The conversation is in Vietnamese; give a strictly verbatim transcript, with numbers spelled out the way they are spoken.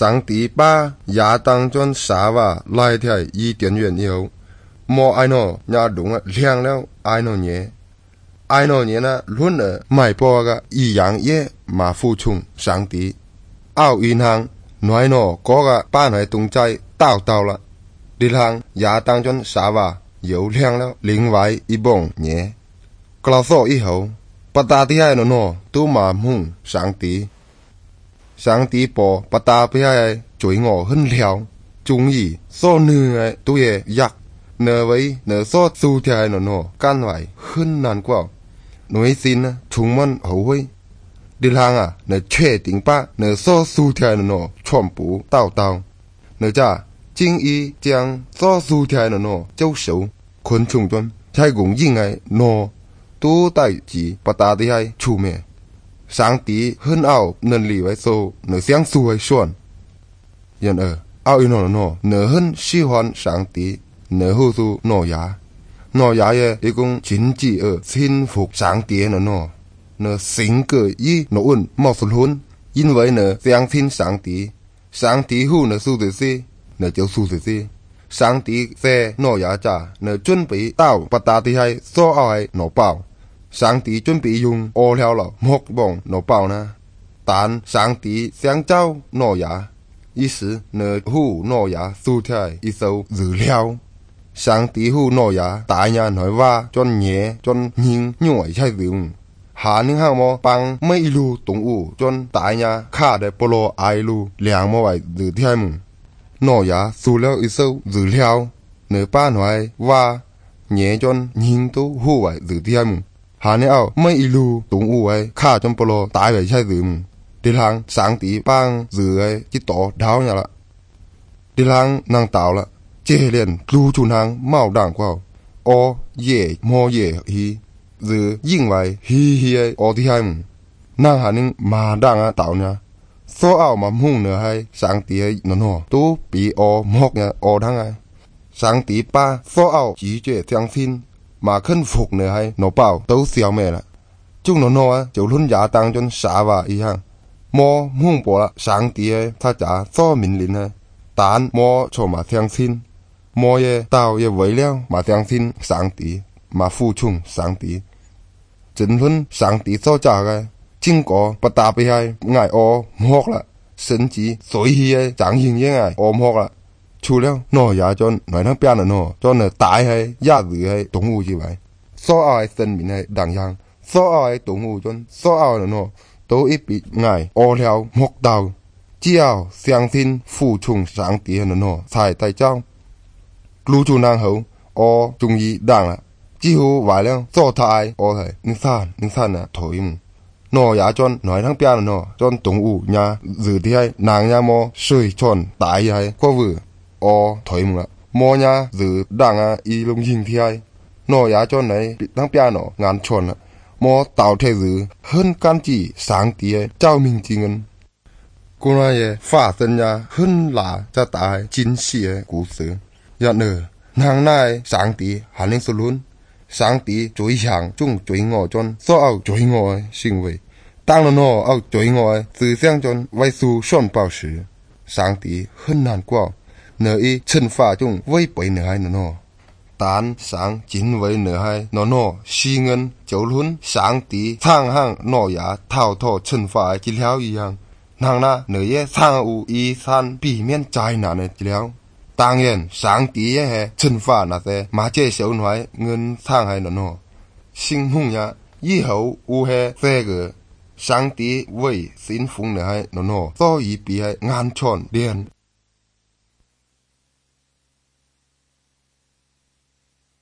上帝把亚当將夏娃拉喺伊甸園以後，莫愛諾也懂啊亮了愛諾嘢，愛諾嘢呢論了賣波個一樣嘢嘛服從上帝，拗銀行內諾嗰個把內動在倒倒啦，呢行亞當將夏娃又亮了另外一幫嘢，搞錯以後，不打啲係諾都嘛蒙上帝。上帝把不打俾係罪惡很了，終於所女係都係一，那位那所做嘅係諾干為很難過，內心呢充滿後悔。呢行啊，那確定把那所做嘅係諾全部倒倒，那咋經意將所做嘅係諾接受，昆蟲中才共應係諾都帶住不打啲係出面。上帝很奧能力為數，能相處為算。然而，奧一諾諾，能很喜歡上帝，能好處諾亞。諾亞也一共經濟而親服上帝的諾，能性格以諾運冒出婚，因為能相信上帝，上帝好能做這些，能就做這些。上帝在諾亞家，能準備到不打的係所有的諾包。上帝準備用餓了了莫幫諾包呢，但上帝想找諾亞，於是呢呼諾亞做出一首日料。上帝呼諾亞大人來話將嘢將人用為菜用，下年後麼幫每一路動物將大人卡的菠蘿愛路兩麼為日天門。諾亞做了一首日料，呢班來話嘢將人都呼為日天門。下年後每一路動物嘅卡將菠蘿帶為菜用，呢行上帝幫日嘅一朵倒入啦，呢行能倒啦，接連路轉行冇當過，我夜莫夜去，日因為去去嘅我啲係唔，能下年馬當啊倒呢，所有嘛蒙呢係上帝嘅諾諾都比我莫嘅我當啊，上帝把所有拒絕相信。mà khân phục nữa hay nó bảo tấu xèo mẹ là chúng nó nói chỗ luôn giá tăng cho xả vào ý hàng mò hung bỏ là sáng tí ấy ta trả so mình lính hay tán mò cho mà theo xin mò ye tao ye với leo mà theo xin sáng tí mà phu chung sáng tí chính luôn sáng tí so trả cái chính có bắt ta bị hay ngài o hoặc là sinh chỉ soi hi ấy chẳng hình như ngài o hoặc là除了諾亞將內ทั้ง邊呢，將呢大係亞字係動物之外，所有嘅生命係同樣，所有嘅動物將所有嘅呢都一筆愛餓了莫道，只要相信服從上帝嘅呢才得救。路途難後，我終於當啦，幾乎為了做太我係你散你散啊退伍。諾亞將內ทั้ง邊呢將動物呀日啲係難呀麼水川大係過戶。我退唔啦，莫呀日當啊一龍應天係，諾亞將你ทั้ง邊呢眼穿啦，莫到天日很感激上帝嘅照明之恩。果然也發生呀很大則大驚喜嘅故事。然而，能耐上帝還能說論，上帝最強中罪惡中所有罪惡嘅行為，當然我有罪惡嘅思想中為數宣報時，上帝很難過。nợ y chân phá chung với bảy nợ hai nợ tán sáng chính với nợ hai nợ nọ xì ngân châu luôn sáng tí thang hang nọ ya thao thọ chân phá chỉ léo y hang nàng na nợ ye thang u y san bị miễn trái nà nè chỉ léo当然sáng tí ye he chân phá nà se mà chế xấu nói ngân thang hai nợ nọ sinh hung ya y hậu u he xe gờ sáng tí với xin phung nợ hai nợ nọ do y bị hai ngàn tròn điền